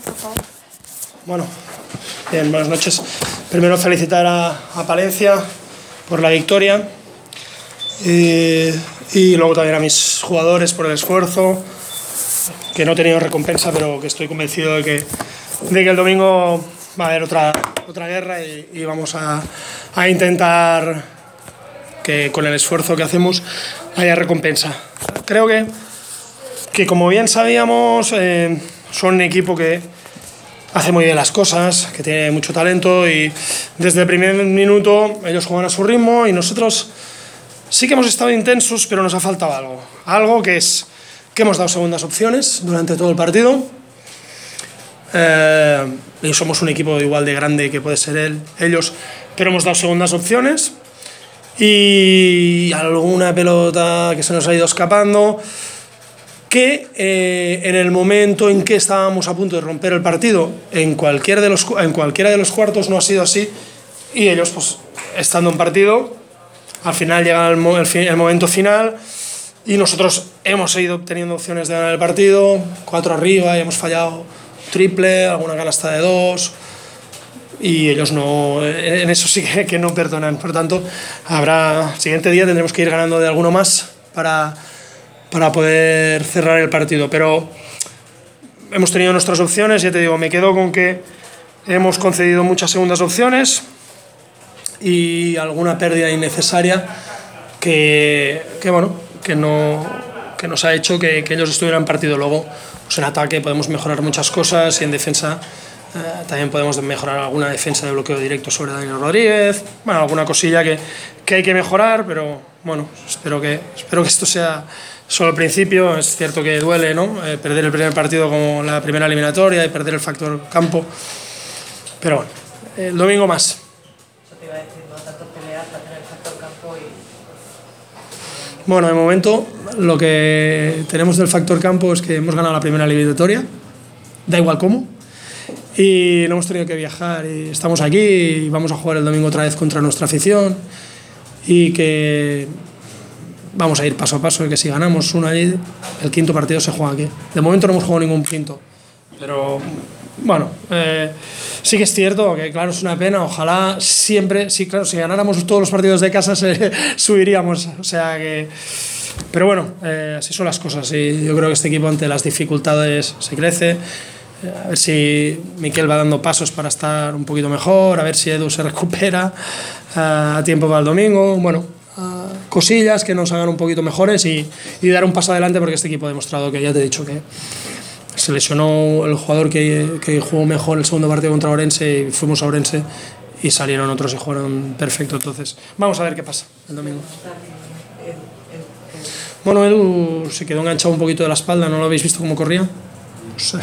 por favor. Bueno, bien, buenas noches. Primero felicitar a Palencia por la victoria y luego también a mis jugadores por el esfuerzo, que no he tenido recompensa, pero que estoy convencido de que el domingo va a haber otra guerra y vamos a intentar que con el esfuerzo que hacemos haya recompensa. Creo que como bien sabíamos, son un equipo que hace muy bien las cosas, que tiene mucho talento y desde el primer minuto ellos juegan a su ritmo y nosotros sí que hemos estado intensos, pero nos ha faltado algo que es que hemos dado segundas opciones durante todo el partido y somos un equipo igual de grande que puede ser ellos, pero hemos dado segundas opciones y alguna pelota que se nos ha ido escapando, que en el momento en que estábamos a punto de romper el partido en cualquiera de los cuartos no ha sido así y ellos, pues estando en partido, al final llega el momento final y nosotros hemos seguido teniendo opciones de ganar el partido, 4 arriba y hemos fallado triple, alguna canasta de 2 y ellos no, en eso sí que no perdonan. Por tanto, el siguiente día tendremos que ir ganando de alguno más para poder cerrar el partido, pero hemos tenido nuestras opciones. Ya te digo, me quedo con que hemos concedido muchas segundas opciones y alguna pérdida innecesaria que nos ha hecho que ellos estuvieran en partido. Luego, pues en ataque podemos mejorar muchas cosas y en defensa también podemos mejorar alguna defensa de bloqueo directo sobre Daniel Rodríguez, bueno, alguna cosilla que hay que mejorar, pero bueno, espero que esto sea solo el principio. Es cierto que duele, ¿no? Perder el primer partido como la primera eliminatoria y perder el factor campo, pero bueno, el domingo más. Eso te iba a decir, no tanto pelear para tener el factor campo y... Bueno, de momento lo que tenemos del factor campo es que hemos ganado la primera eliminatoria, da igual cómo, y no hemos tenido que viajar y estamos aquí y vamos a jugar el domingo otra vez contra nuestra afición y que vamos a ir paso a paso y que si ganamos uno allí, el quinto partido se juega aquí. De momento no hemos jugado ningún quinto, pero bueno, sí que es cierto que claro, es una pena, ojalá siempre, sí, claro, si ganáramos todos los partidos de casa subiríamos, o sea que... Pero bueno, así son las cosas y yo creo que este equipo ante las dificultades se crece. A ver si Miquel va dando pasos para estar un poquito mejor, a ver si Edu se recupera a tiempo para el domingo. Bueno, cosillas que nos hagan un poquito mejores y dar un paso adelante, porque este equipo ha demostrado que, ya te he dicho, que se lesionó el jugador que jugó mejor el segundo partido contra Orense y fuimos a Orense y salieron otros y jugaron perfecto. Entonces vamos a ver qué pasa el domingo. Bueno, Edu se quedó enganchado un poquito de la espalda, ¿no lo habéis visto cómo corría? O sea,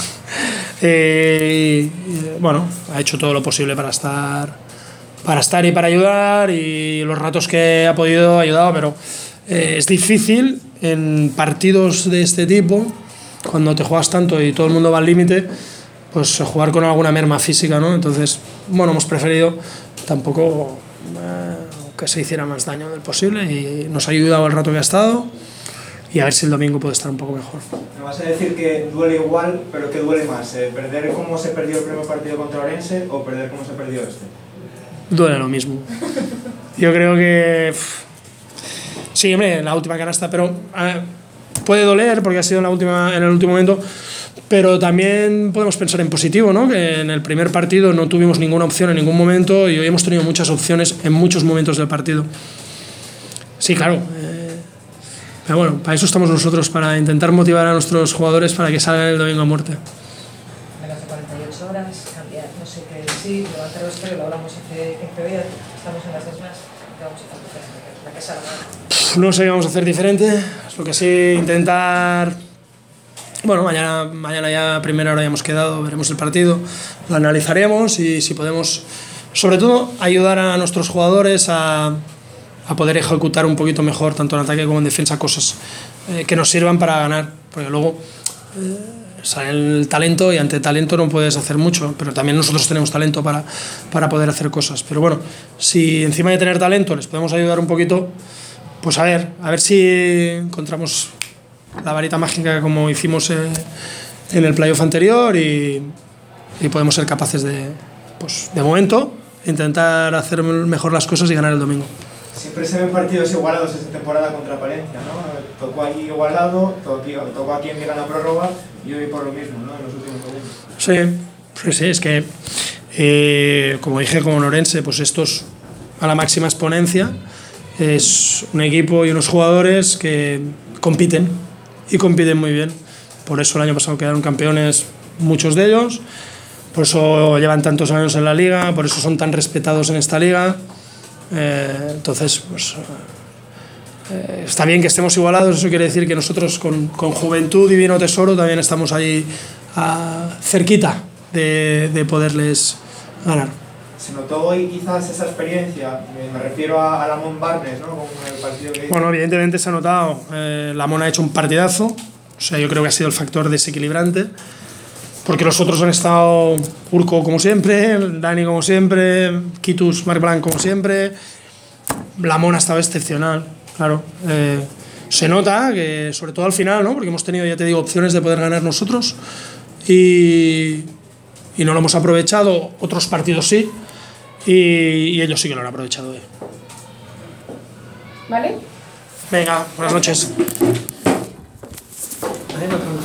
bueno, ha hecho todo lo posible para estar y para ayudar, y los ratos que ha podido ha ayudado, pero es difícil en partidos de este tipo, cuando te juegas tanto y todo el mundo va al límite, pues jugar con alguna merma física, ¿no? Entonces, bueno, hemos preferido tampoco que se hiciera más daño del posible y nos ha ayudado el rato que ha estado. Y a ver si el domingo puede estar un poco mejor. ¿Me vas a decir que duele igual, pero que duele más? ¿Perder como se perdió el primer partido contra Orense o perder como se perdió este? Duele lo mismo. Yo creo que... Sí, hombre, la última canasta, pero puede doler porque ha sido en el último momento, pero también podemos pensar en positivo, ¿no? Que en el primer partido no tuvimos ninguna opción en ningún momento y hoy hemos tenido muchas opciones en muchos momentos del partido. Sí, claro. Pero bueno, para eso estamos nosotros, para intentar motivar a nuestros jugadores para que salgan el domingo a muerte. Menos de 48 horas, cambiar, no sé qué decir, levantaros, pero lo hablamos hace 15 días, estamos en las mismas, ¿qué vamos a hacer diferente? La que salga. No sé qué vamos a hacer diferente, lo que sí, intentar... Bueno, mañana ya a primera hora ya hemos quedado, veremos el partido, lo analizaremos y si podemos, sobre todo, ayudar a nuestros jugadores a poder ejecutar un poquito mejor, tanto en ataque como en defensa, cosas que nos sirvan para ganar, porque luego sale el talento y ante talento no puedes hacer mucho, pero también nosotros tenemos talento para poder hacer cosas. Pero bueno, si encima de tener talento les podemos ayudar un poquito, pues a ver si encontramos la varita mágica como hicimos en el playoff anterior y y podemos ser capaces pues, de momento, intentar hacer mejor las cosas y ganar el domingo. Siempre se ven partidos igualados esta temporada contra Palencia, ¿no? Tocó allí igualado, tocó aquí en Liga la prórroga y hoy por lo mismo, ¿no? En los últimos segundos. Sí, es que, como dije con Orense, pues estos a la máxima exponencia, es un equipo y unos jugadores que compiten y compiten muy bien. Por eso el año pasado quedaron campeones muchos de ellos, por eso llevan tantos años en la liga, por eso son tan respetados en esta liga. Entonces, pues, está bien que estemos igualados, eso quiere decir que nosotros con Juventud y Vino Tesoro también estamos ahí cerquita de poderles ganar. ¿Se notó hoy quizás esa experiencia? Me refiero a Lamont Barnes, ¿no? Con el partido que hizo. Bueno, evidentemente se ha notado. Lamont ha hecho un partidazo, o sea, yo creo que ha sido el factor desequilibrante, porque los otros han estado Urco como siempre, Dani como siempre, Kitus, Marc Blanc como siempre. Lamont ha estado excepcional, claro. Se nota que, sobre todo al final, ¿no? Porque hemos tenido, ya te digo, opciones de poder ganar nosotros y no lo hemos aprovechado. Otros partidos sí, y ellos sí que lo han aprovechado hoy. ¿Vale? Venga, buenas noches.